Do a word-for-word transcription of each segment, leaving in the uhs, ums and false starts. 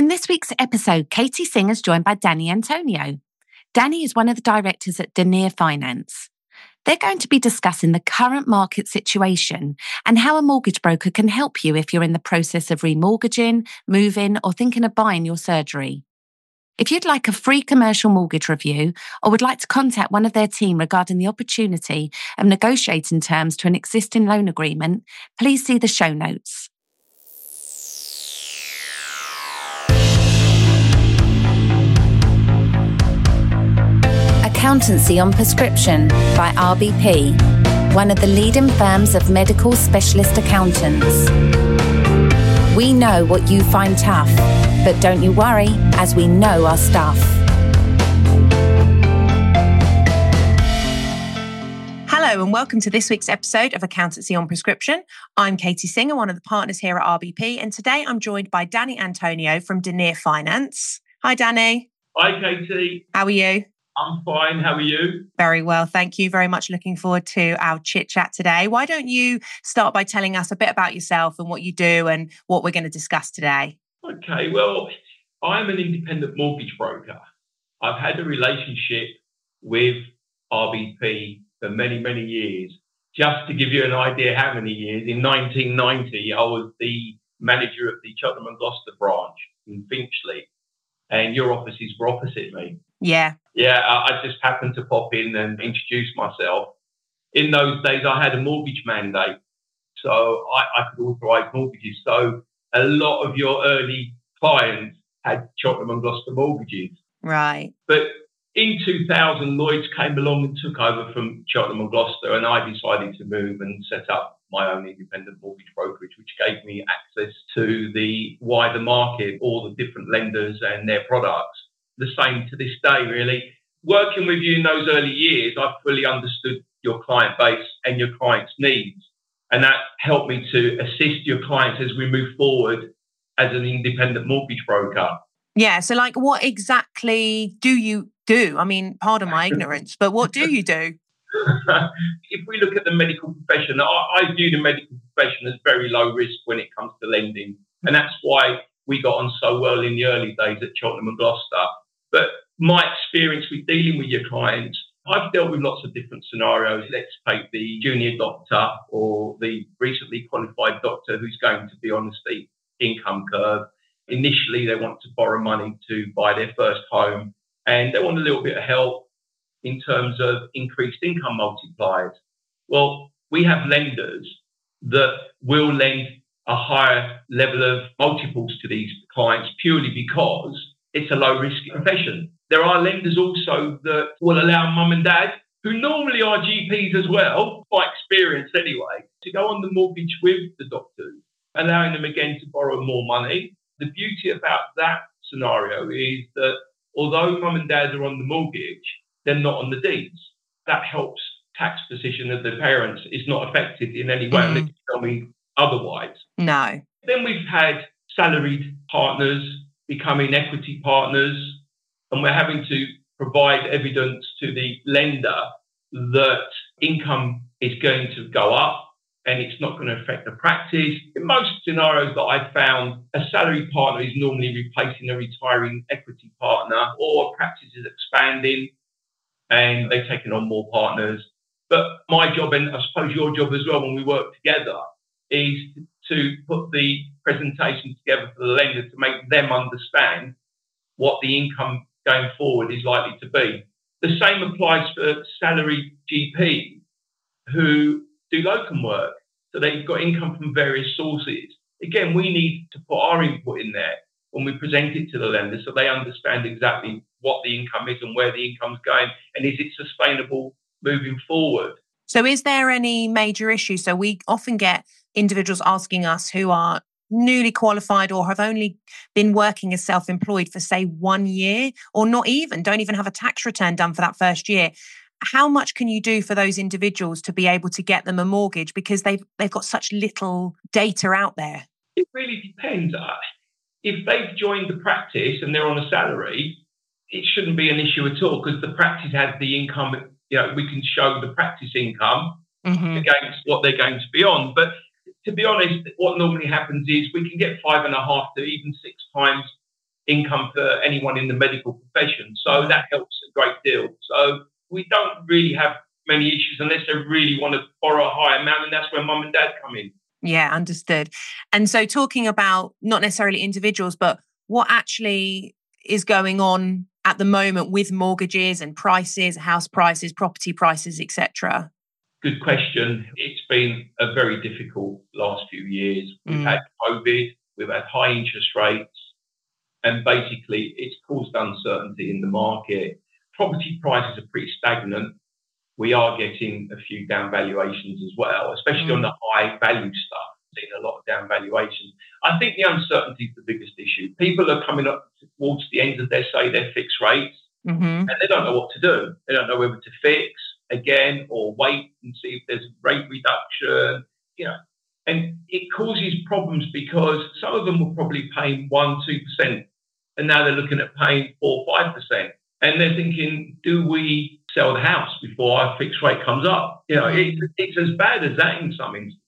In this week's episode, Katie Singh is joined by Danny Antonio. Danny is one of the directors at Denier Finance. They're going to be discussing the current market situation and how a mortgage broker can help you if you're in the process of remortgaging, moving, or thinking of buying your surgery. If you'd like a free commercial mortgage review or would like to contact one of their team regarding the opportunity of negotiating terms to an existing loan agreement, please see the show notes. Accountancy on Prescription by R B P, one of the leading firms of medical specialist accountants. We know what you find tough, but don't you worry, as we know our stuff. Hello and welcome to this week's episode of Accountancy on Prescription. I'm Katie Singh, one of the partners here at R B P, and today I'm joined by Danny Antonio from Denier Finance. Hi, Danny. Hi, Katie. How are you? I'm fine. How are you? Very well, thank you. Very much looking forward to our chit chat today. Why don't you start by telling us a bit about yourself and what you do and what we're going to discuss today? Okay, well, I'm an independent mortgage broker. I've had a relationship with R B P for many, many years. Just to give you an idea how many years, in nineteen ninety, I was the manager of the Cheltenham and Gloucester branch in Finchley, and your offices were opposite me. Yeah. Yeah, I just happened to pop in and introduce myself. In those days, I had a mortgage mandate, so I, I could authorise mortgages. So a lot of your early clients had Cheltenham and Gloucester mortgages. Right. But in two thousand, Lloyds came along and took over from Cheltenham and Gloucester, and I decided to move and set up my own independent mortgage brokerage, which gave me access to the wider market, all the different lenders and their products. The same to this day, really. Working with you in those early years, I fully understood your client base and your clients' needs. And that helped me to assist your clients as we move forward as an independent mortgage broker. Yeah, so like what exactly do you do? I mean, pardon my ignorance, but what do you do? If we look at the medical profession, I, I view the medical profession as very low risk when it comes to lending. And that's why we got on so well in the early days at Cheltenham and Gloucester. But my experience with dealing with your clients, I've dealt with lots of different scenarios. Let's take the junior doctor or the recently qualified doctor who's going to be on the steep income curve. Initially, they want to borrow money to buy their first home, and they want a little bit of help in terms of increased income multipliers. Well, we have lenders that will lend a higher level of multiples to these clients purely because it's a low-risk profession. There are lenders also that will allow mum and dad, who normally are G Ps as well, by experience anyway, to go on the mortgage with the doctors, allowing them again to borrow more money. The beauty about that scenario is that although mum and dad are on the mortgage, they're not on the deeds. That helps tax position of the parents is not affected in any way, mm. unless you tell me otherwise. No. Then we've had salaried partners becoming equity partners, and we're having to provide evidence to the lender that income is going to go up and it's not going to affect the practice. In most scenarios that I've found, a salaried partner is normally replacing a retiring equity partner, or a practice is expanding and they've taken on more partners. But my job, and I suppose your job as well when we work together, is to put the presentation together for the lender to make them understand what the income going forward is likely to be. The same applies for salaried G Ps who do locum work. So they've got income from various sources. Again, we need to put our input in there when we present it to the lender so they understand exactly what the income is and where the income's going, and is it sustainable moving forward. So is there any major issue? So we often get individuals asking us who are newly qualified or have only been working as self-employed for, say, one year, or not even, don't even have a tax return done for that first year. How much can you do for those individuals to be able to get them a mortgage because they've they've got such little data out there? It really depends. If they've joined the practice and they're on a salary, it shouldn't be an issue at all because the practice has the income. You know, we can show the practice income mm-hmm. against what they're going to be on. But to be honest, what normally happens is we can get five and a half to even six times income for anyone in the medical profession. So that helps a great deal. So we don't really have many issues unless they really want to borrow a high amount, and that's where mum and dad come in. Yeah, understood. And so talking about not necessarily individuals, but what actually is going on at the moment with mortgages and prices, house prices, property prices, et cetera? Good question. It's been a very difficult last few years. We've Mm. had COVID, we've had high interest rates, and basically it's caused uncertainty in the market. Property prices are pretty stagnant. We are getting a few down valuations as well, especially Mm. on the high value stuff. Seeing a lot of down valuations. I think the uncertainty is the biggest issue. People are coming up towards the end of their, say, their fixed rates, Mm-hmm. and they don't know what to do. They don't know whether to fix again or wait and see if there's rate reduction, you know. And it causes problems because some of them were probably paying one, two percent, and now they're looking at paying four, five percent. And they're thinking, do we sell the house before our fixed rate comes up? You know, it, it's as bad as that in some instances.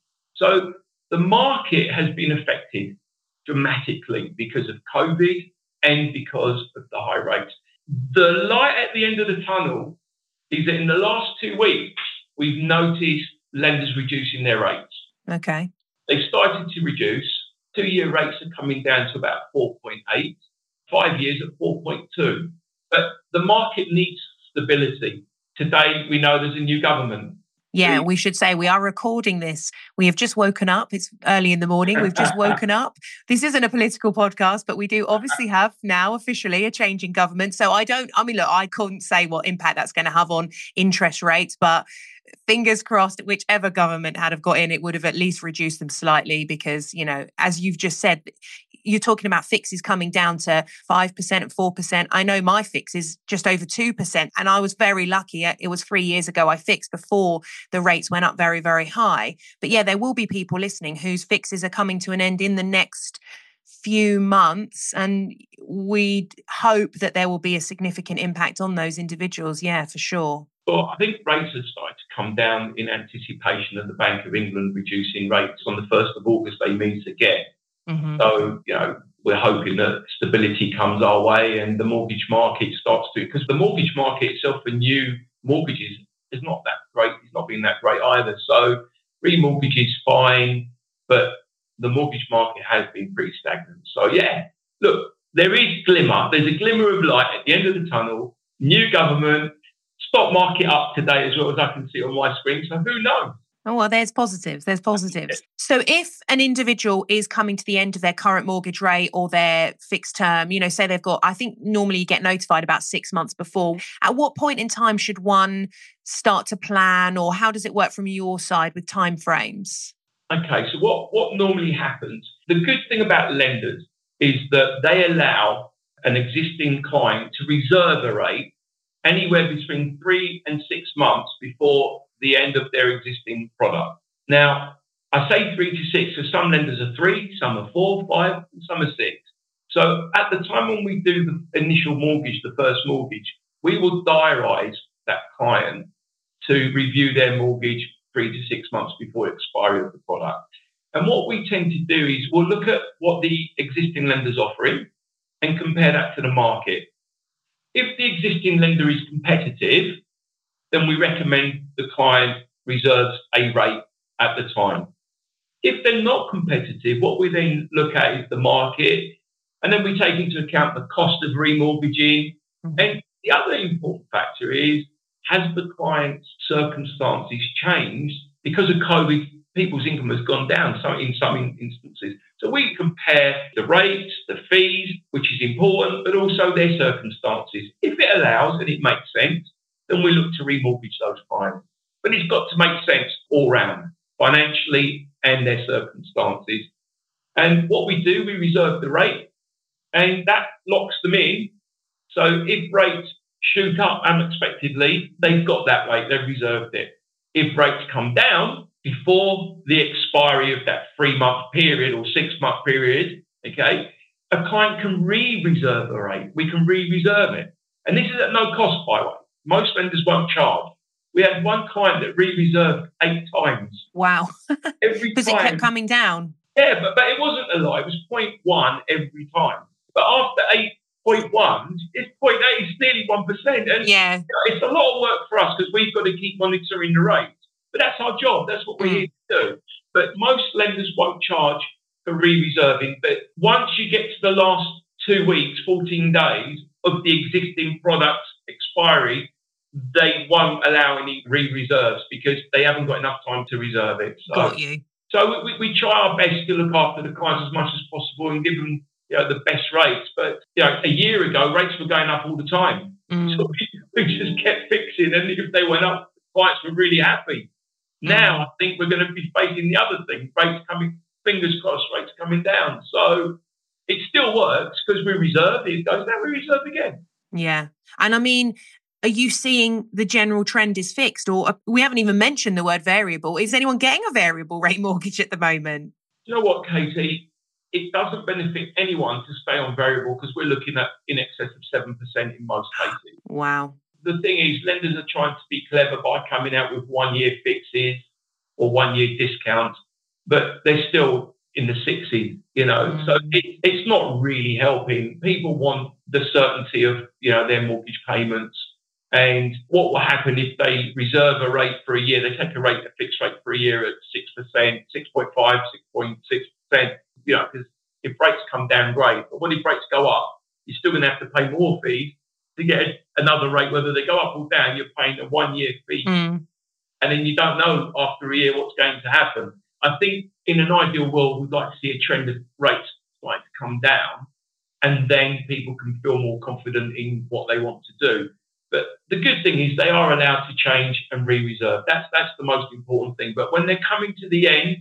So the market has been affected dramatically because of COVID and because of the high rates. The light at the end of the tunnel is that in the last two weeks, we've noticed lenders reducing their rates. Okay. They've started to reduce. Two-year rates are coming down to about four point eight, five years at four point two. But the market needs stability. Today, we know there's a new government. Yeah, we should say we are recording this. We have just woken up. It's early in the morning. We've just woken up. This isn't a political podcast, but we do obviously have now officially a change in government. So I don't, I mean, look, I couldn't say what impact that's going to have on interest rates, but fingers crossed, whichever government had have got in, it would have at least reduced them slightly because, you know, as you've just said, you're talking about fixes coming down to five percent and four percent. I know my fix is just over two percent. And I was very lucky. It was three years ago I fixed before the rates went up very, very high. But yeah, there will be people listening whose fixes are coming to an end in the next few months. And we hope that there will be a significant impact on those individuals. Yeah, for sure. Well, I think rates have started to come down in anticipation of the Bank of England reducing rates on the first of August they meet again. Mm-hmm. So, you know, we're hoping that stability comes our way and the mortgage market starts to, because the mortgage market itself for new mortgages is not that great. It's not been that great either. So remortgage is fine, but the mortgage market has been pretty stagnant. So yeah, look, there is glimmer. There's a glimmer of light at the end of the tunnel. New government, stock market up today as well as I can see on my screen. So who knows? Oh, well, there's positives. There's positives. So if an individual is coming to the end of their current mortgage rate or their fixed term, you know, say they've got, I think normally you get notified about six months before. At what point in time should one start to plan, or how does it work from your side with timeframes? Okay, so what, what normally happens, the good thing about lenders is that they allow an existing client to reserve a rate anywhere between three and six months before the end of their existing product. Now, I say three to six, so some lenders are three, some are four, five, and some are six. So at the time when we do the initial mortgage, the first mortgage, we will diarise that client to review their mortgage three to six months before expiry of the product. And what we tend to do is we'll look at what the existing lender's offering and compare that to the market. If the existing lender is competitive, then we recommend the client reserves a rate at the time. If they're not competitive, what we then look at is the market, and then we take into account the cost of remortgaging. Mm-hmm. And the other important factor is, has the client's circumstances changed? Because of COVID, people's income has gone down so in some instances. So we compare the rates, the fees, which is important, but also their circumstances. If it allows and it makes sense, then we look to remortgage those clients. But it's got to make sense all round, financially and their circumstances. And what we do, we reserve the rate, and that locks them in. So if rates shoot up unexpectedly, they've got that rate, they've reserved it. If rates come down before the expiry of that three-month period or six-month period, okay, a client can re-reserve a rate. We can re-reserve it. And this is at no cost, by the way. Most lenders won't charge. We had one client that re-reserved eight times. Wow. Every Because time. it kept coming down. Yeah, but, but it wasn't a lot. It was zero point one every time. But after one percent. And yeah. it's a lot of work for us because we've got to keep monitoring the rates. But that's our job. That's what we're mm. here to do. But most lenders won't charge for re-reserving. But once you get to the last two weeks, fourteen days of the existing product's expiry, they won't allow any re-reserves because they haven't got enough time to reserve it. So, got you. So we, we try our best to look after the clients as much as possible and give them, you know, the best rates. But you know, a year ago, rates were going up all the time. Mm. So we, we just kept fixing, and if they went up, clients were really happy. Mm. Now I think we're going to be facing the other thing: rates coming, fingers crossed, rates coming down. So it still works because we reserve. It goes down, we reserve again. Yeah, and I mean, are you seeing the general trend is fixed, or we haven't even mentioned the word variable? Is anyone getting a variable rate mortgage at the moment? You know what, Katie? It doesn't benefit anyone to stay on variable because we're looking at in excess of seven percent in most cases. Wow. The thing is, lenders are trying to be clever by coming out with one-year fixes or one-year discounts, but they're still in the sixes, you know. Mm. So it, it's not really helping. People want the certainty of, you know, their mortgage payments. And what will happen if they reserve a rate for a year? They take a rate, a fixed rate for a year at six percent, six point five, six point six percent. You know, because if rates come down, great. But what if rates go up? You're still going to have to pay more fees to get another rate. Whether they go up or down, you're paying a one-year fee. Mm. And then you don't know after a year what's going to happen. I think in an ideal world, we'd like to see a trend of rates starting to come down. And then people can feel more confident in what they want to do. But the good thing is they are allowed to change and re-reserve. That's that's the most important thing. But when they're coming to the end,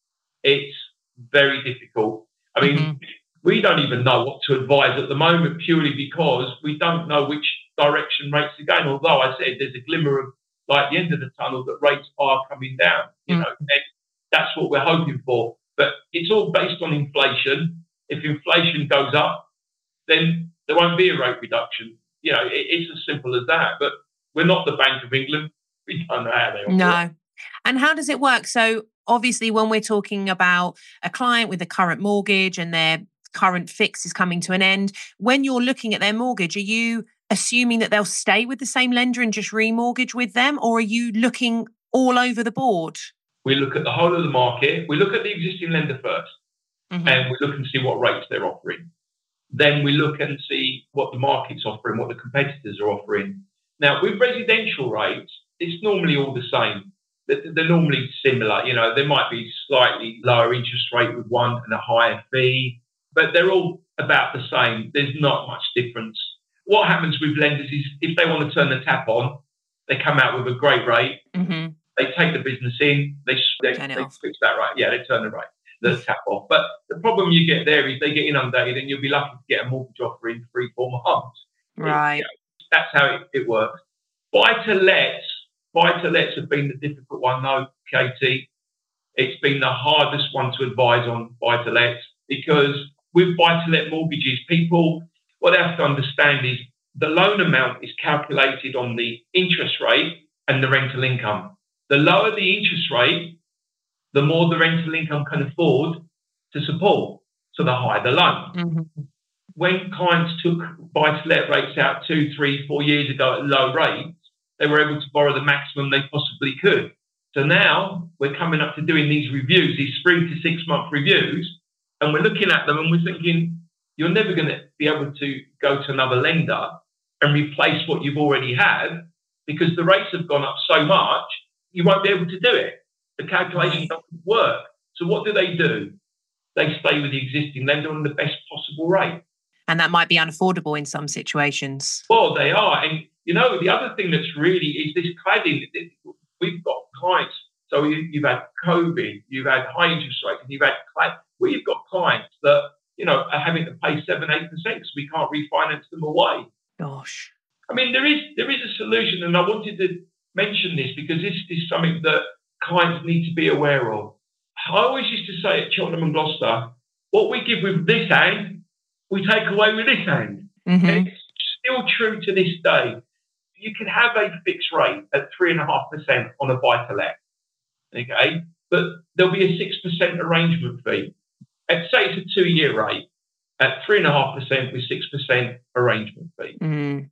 it's very difficult. I mean, mm-hmm. we don't even know what to advise at the moment purely because we don't know which direction rates are going. Although I said there's a glimmer of light at the end of the tunnel that rates are coming down. You mm-hmm. know, and that's what we're hoping for. But it's all based on inflation. If inflation goes up, then there won't be a rate reduction. You know, it, it's as simple as that. But we're not the Bank of England. We don't know how they operate. No. And how does it work? So obviously, when we're talking about a client with a current mortgage and their current fix is coming to an end, when you're looking at their mortgage, are you assuming that they'll stay with the same lender and just remortgage with them? Or are you looking all over the board? We look at the whole of the market. We look at the existing lender first. Mm-hmm. And we look and see what rates they're offering. Then we look and see what the market's offering, what the competitors are offering. Now, with residential rates, it's normally all the same. They're normally similar. You know, there might be slightly lower interest rate with one and a higher fee, but they're all about the same. There's not much difference. What happens with lenders is if they want to turn the tap on, they come out with a great rate. Mm-hmm. They take the business in, they, they, they fix that rate. Yeah, they turn the rate. The tap off. But the problem you get there is they get inundated and you'll be lucky to get a mortgage offer in three, four months. Right. You know, that's how it, it works. Buy-to-lets, buy-to-lets have been the difficult one though, Katie. It's been the hardest one to advise on buy-to-lets because with buy-to-let mortgages, people, what they have to understand is the loan amount is calculated on the interest rate and the rental income. The lower the interest rate, the more the rental income can afford to support, so the higher the loan. Mm-hmm. When clients took buy-to-let rates out two, three, four years ago at low rates, they were able to borrow the maximum they possibly could. So now we're coming up to doing these reviews, these three to six month reviews, and we're looking at them and we're thinking, you're never going to be able to go to another lender and replace what you've already had because the rates have gone up so much, you won't be able to do it. The calculation doesn't work. So what do they do? They stay with the existing lender on the best possible rate. And that might be unaffordable in some situations. Well, they are. And, you know, the other thing that's really is this cladding. We've got clients. So you've had COVID, you've had high interest rates, and you've had clad. We've got clients that, you know, are having to pay seven, eight percent because we can't refinance them away. Gosh. I mean, there is there is a solution. And I wanted to mention this because this is something that clients need to be aware of. I always used to say at Cheltenham and Gloucester, what we give with this hand, we take away with this hand. Mm-hmm. And it's still true to this day. You can have a fixed rate at three point five percent on a buy-to-let, okay? But there'll be a six percent arrangement fee. Let's say it's a two-year rate at three point five percent with six percent arrangement fee. Mm-hmm.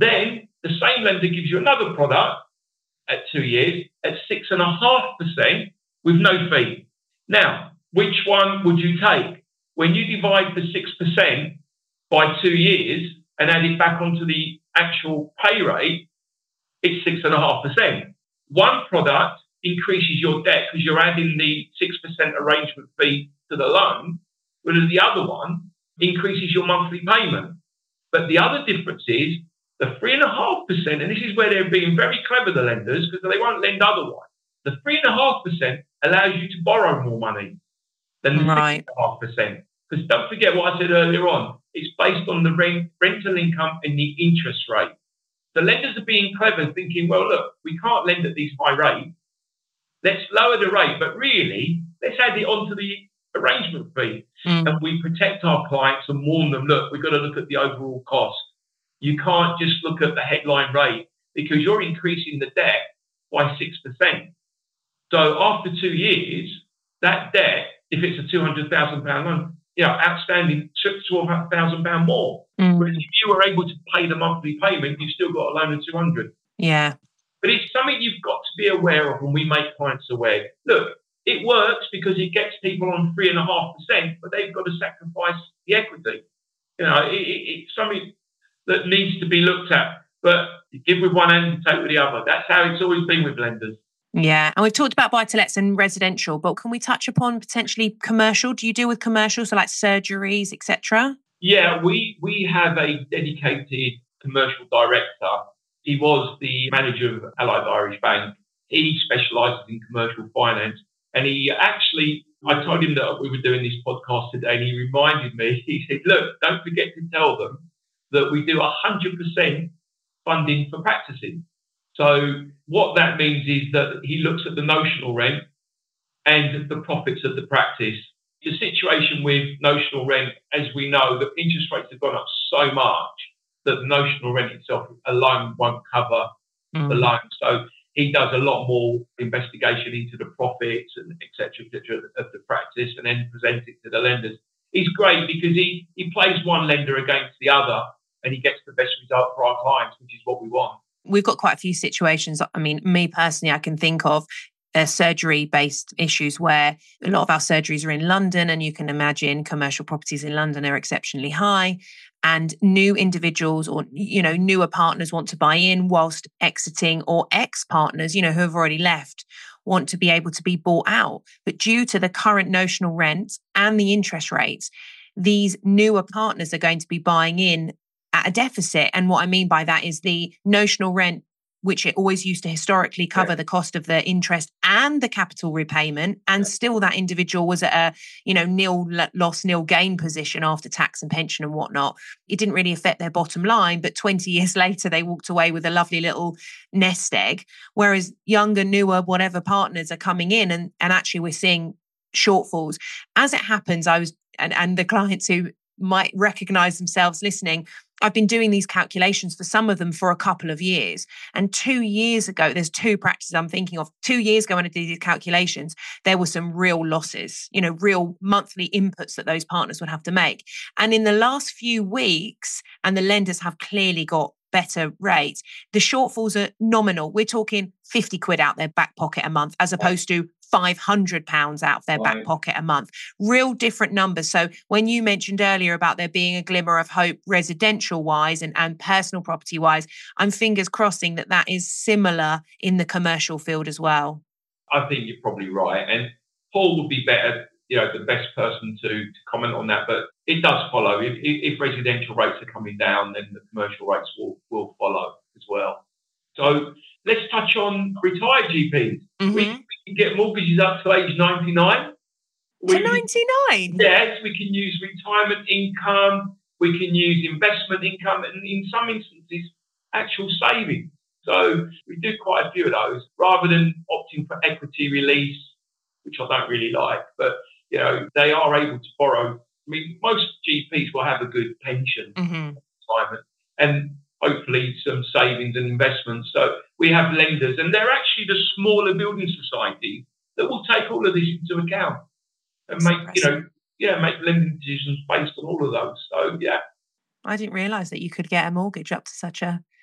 Then the same lender gives you another product at two years at six and a half percent with no fee. Now, which one would you take? When you divide the six percent by two years and add it back onto the actual pay rate, it's six and a half percent. One product increases your debt because you're adding the six percent arrangement fee to the loan, whereas the other one increases your monthly payment. But the other difference is the three and a half percent, and this is where they're being very clever, the lenders, because they won't lend otherwise. The three and a half percent allows you to borrow more money than the right. six and a half percent. Because don't forget what I said earlier on, it's based on the rent, rental income and the interest rate. The lenders are being clever, thinking, well, look, we can't lend at these high rates. Let's lower the rate, but really, let's add it onto the arrangement fee. Mm. And we protect our clients and warn them, look, we've got to look at the overall cost. You can't just look at the headline rate because you're increasing the debt by six percent. So after two years, that debt, if it's a two hundred thousand pounds loan, you know, outstanding twelve thousand pounds more. Mm. Whereas if you were able to pay the monthly payment, you've still got a loan of two hundred. Yeah. But it's something you've got to be aware of, and we make clients aware. Look, it works because it gets people on three and a half percent, but they've got to sacrifice the equity. You know, it, it, it's something that needs to be looked at. But you give with one hand, you take with the other. That's how it's always been with lenders. Yeah, and we've talked about buy-to-lets and residential, but can we touch upon potentially commercial? Do you deal with commercial, so like surgeries, et cetera? Yeah, we we have a dedicated commercial director. He was the manager of Allied Irish Bank. He specialises in commercial finance. And he actually, I told him that we were doing this podcast today, and he reminded me, he said, look, don't forget to tell them that we do one hundred percent funding for practicing. So what that means is that he looks at the notional rent and the profits of the practice. The situation with notional rent, as we know, the interest rates have gone up so much that the notional rent itself alone won't cover mm. the loan. So he does a lot more investigation into the profits and et cetera, et cetera, of the practice and then presents it to the lenders. He's great because he, he plays one lender against the other and he gets the best result for our clients, which is what we want. We've got quite a few situations. I mean, me personally, I can think of uh, surgery-based issues where a lot of our surgeries are in London, and you can imagine commercial properties in London are exceptionally high. And new individuals or, you know, newer partners want to buy in whilst exiting, or ex-partners, you know, who have already left want to be able to be bought out. But due to the current notional rents and the interest rates, these newer partners are going to be buying in at a deficit. And what I mean by that is the notional rent, which it always used to historically cover yeah. the cost of the interest and the capital repayment. And yeah. still that individual was at a, you know, nil loss, nil gain position after tax and pension and whatnot. It didn't really affect their bottom line, but twenty years later, they walked away with a lovely little nest egg. Whereas younger, newer, whatever partners are coming in and, and actually we're seeing shortfalls. As it happens, I was, and, and the clients who might recognize themselves listening, I've been doing these calculations for some of them for a couple of years. And two years ago, there's two practices I'm thinking of. Two years ago when I did these calculations, there were some real losses, you know, real monthly inputs that those partners would have to make. And in the last few weeks, and the lenders have clearly got better rates, the shortfalls are nominal. We're talking fifty quid out their back pocket a month, as opposed to five hundred pounds out of their back pocket a month. Real different numbers. So when you mentioned earlier about there being a glimmer of hope residential wise and, and personal property wise, I'm fingers crossing that that is similar in the commercial field as well. I think you're probably right. And Paul would be better, you know, the best person to, to comment on that. But it does follow. If, if residential rates are coming down, then the commercial rates will, will follow as well. So let's touch on retired G Ps. Mm-hmm. We, we can get mortgages up to age ninety-nine. To ninety-nine? Yes, we can use retirement income, we can use investment income, and in some instances, actual savings. So we do quite a few of those, rather than opting for equity release, which I don't really like. But, you know, they are able to borrow. I mean, most G Ps will have a good pension, mm-hmm. retirement, and hopefully some savings and investments. So we have lenders, and they're actually the smaller building societies that will take all of this into account and make, you know, yeah, make lending decisions based on all of those. So, yeah. I didn't realise that you could get a mortgage up to such a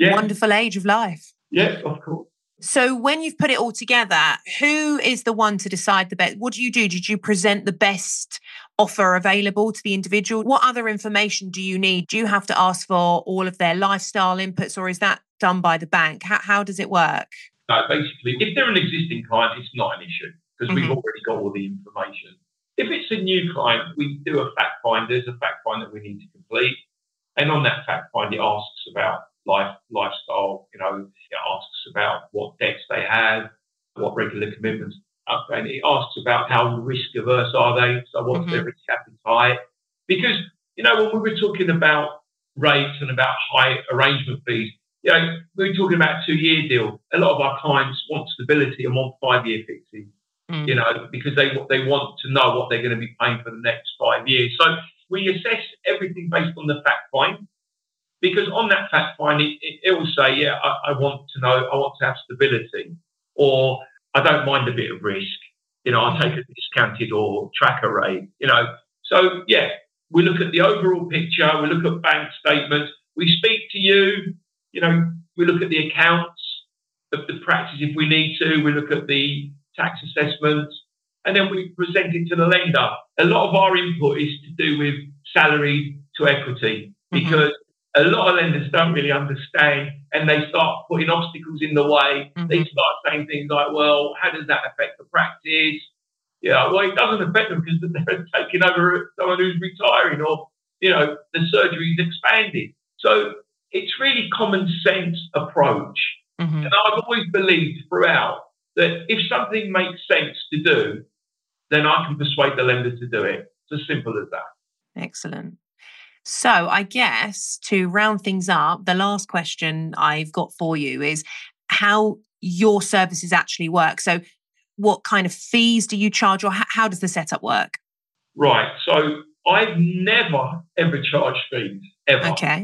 Yeah. Wonderful age of life. Yeah, of course. So when you've put it all together, who is the one to decide the best? What do you do? Did you present the best offer available to the individual? What other information do you need? Do you have to ask for all of their lifestyle inputs, or is that done by the bank? How, how does it work? No, basically, if they're an existing client, it's not an issue because mm-hmm. we've already got all the information. If it's a new client, we do a fact find. There's a fact find that we need to complete. And on that fact find, it asks about life, lifestyle, you know, it asks about what debts they have, what regular commitments, and it asks about how risk averse are they, so what's mm-hmm. their risk appetite. Because, you know, when we were talking about rates and about high arrangement fees, you know, we were talking about a two-year deal. A lot of our clients want stability and want five-year fixes, mm. you know, because they they want to know what they're going to be paying for the next five years. So we assess everything based on the fact find. Because on that fact find, it, it, it will say, yeah, I, I want to know, I want to have stability, or I don't mind a bit of risk. You know, I'll take a discounted or tracker rate, you know. So, yeah, we look at the overall picture, we look at bank statements, we speak to you, you know, we look at the accounts of the practice if we need to, we look at the tax assessments, and then we present it to the lender. A lot of our input is to do with salary to equity, because mm-hmm. a lot of lenders don't really understand, and they start putting obstacles in the way. Mm-hmm. They start saying things like, well, how does that affect the practice? Yeah, well, it doesn't affect them because they're taking over someone who's retiring, or, you know, the surgery's expanded. So it's really common sense approach. Mm-hmm. And I've always believed throughout that if something makes sense to do, then I can persuade the lender to do it. It's as simple as that. Excellent. So I guess to round things up, the last question I've got for you is how your services actually work. So what kind of fees do you charge, or how does the setup work? Right. So I've never, ever charged fees, ever. Okay.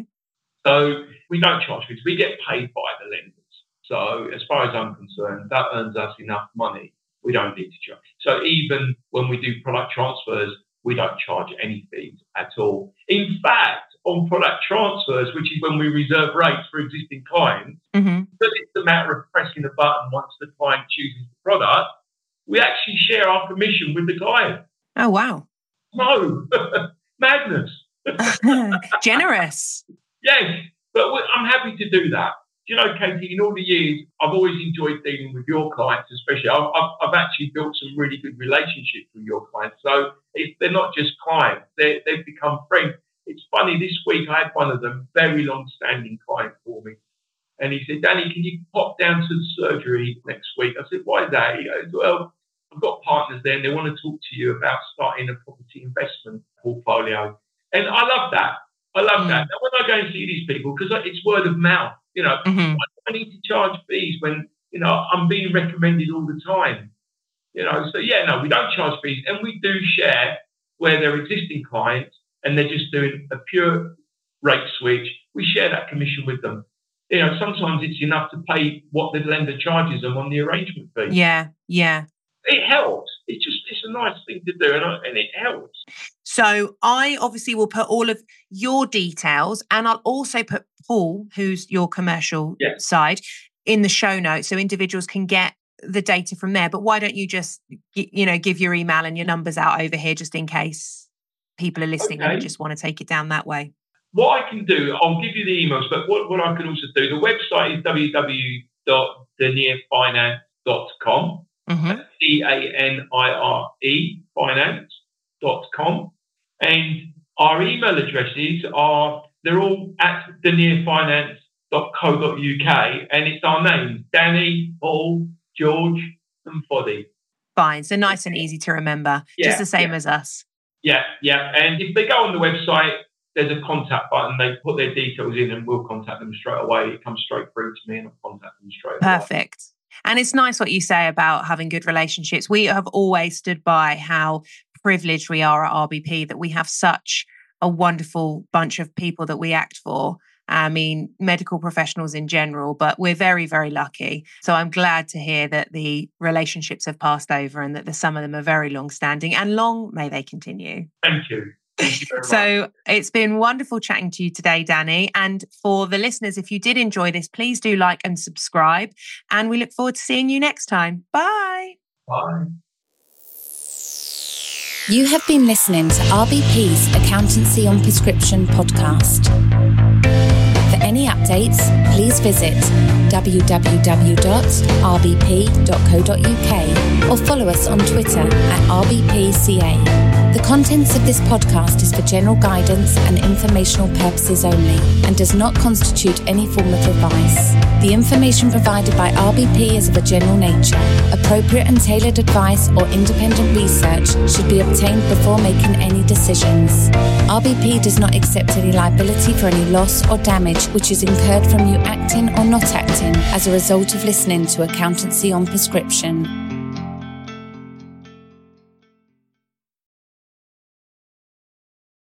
So we don't charge fees. We get paid by the lenders. So as far as I'm concerned, that earns us enough money. We don't need to charge. So even when we do product transfers, we don't charge any fees at all. In fact, on product transfers, which is when we reserve rates for existing clients, mm-hmm. because it's a matter of pressing a button once the client chooses the product, we actually share our commission with the client. Oh, wow. No, madness. Generous. Yes, but I'm happy to do that. You know, Katie, in all the years, I've always enjoyed dealing with your clients, especially. I've, I've, I've actually built some really good relationships with your clients. So it's, they're not just clients, they're, they've become friends. It's funny, this week I had one of them, very long-standing client for me. And he said, Danny, can you pop down to the surgery next week? I said, why is that? He goes, well, I've got partners there and they want to talk to you about starting a property investment portfolio. And I love that. I love mm. that. Now, when I go and see these people, because it's word of mouth, you know, mm-hmm. why do I need to charge fees when, you know, I'm being recommended all the time? You know, so yeah, no, we don't charge fees. And we do share where they're existing clients and they're just doing a pure rate switch. We share that commission with them. You know, sometimes it's enough to pay what the lender charges them on the arrangement fee. Yeah, yeah. It helps. It's just, it's a nice thing to do, and, and it helps. So I obviously will put all of your details, and I'll also put Paul, who's your commercial yes. side, in the show notes so individuals can get the data from there. But why don't you just, you know, give your email and your numbers out over here just in case people are listening okay. and just want to take it down that way? What I can do, I'll give you the emails, but what, what I can also do, the website is w w w dot denier finance dot com. Mm-hmm. D A N I R E, finance dot com. And our email addresses are, they're all at denier finance dot co dot u k, and it's our names, Danny, Paul, George, and Foddy. Fine, so nice and easy to remember, yeah, just the same yeah. as us. Yeah, yeah. And if they go on the website, there's a contact button. They put their details in and we'll contact them straight away. It comes straight through to me and I'll contact them straight away. Perfect. And it's nice what you say about having good relationships. We have always stood by how privileged we are at R B P, that we have such a wonderful bunch of people that we act for. I mean, medical professionals in general, but we're very, very lucky. So I'm glad to hear that the relationships have passed over and that the, some of them are very long standing, and long may they continue. Thank you. So much. It's been wonderful chatting to you today, Danny. And for the listeners, if you did enjoy this, please do like and subscribe. And we look forward to seeing you next time. Bye. Bye. You have been listening to R B P's Accountancy on Prescription podcast. For any updates, please visit w w w dot r b p dot co dot u k or follow us on Twitter at r b p c a. The contents of this podcast is for general guidance and informational purposes only and does not constitute any form of advice. The information provided by R B P is of a general nature. Appropriate and tailored advice or independent research should be obtained before making any decisions. R B P does not accept any liability for any loss or damage which is incurred from you acting or not acting as a result of listening to Accountancy on Prescription.